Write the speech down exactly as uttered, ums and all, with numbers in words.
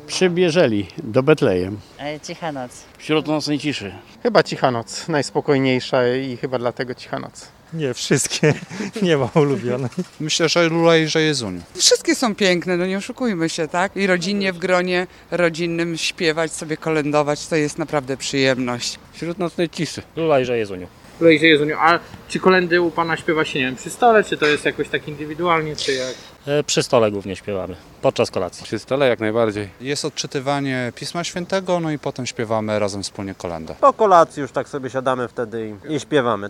przybierzeli do Betlejem. E, Cicha noc. Wśród nocnej ciszy. Chyba Cicha Noc, najspokojniejsza i chyba dlatego Cicha Noc. Nie, wszystkie. Nie ma ulubionej. Myślę, że Lula i że Jezuniu. Wszystkie są piękne, no nie oszukujmy się, tak? I rodzinnie w gronie rodzinnym śpiewać, sobie kolędować, to jest naprawdę przyjemność. Wśród nocnej ciszy. Lula i że Jezuniu. Lula i że Jezuniu. A czy kolędy u Pana śpiewa się, nie wiem, przy stole, czy to jest jakoś tak indywidualnie, czy jak? E, przy stole głównie śpiewamy, podczas kolacji. Przy stole jak najbardziej. Jest odczytywanie Pisma Świętego, no i potem śpiewamy razem wspólnie kolędę. Po kolacji już tak sobie siadamy wtedy i, i śpiewamy.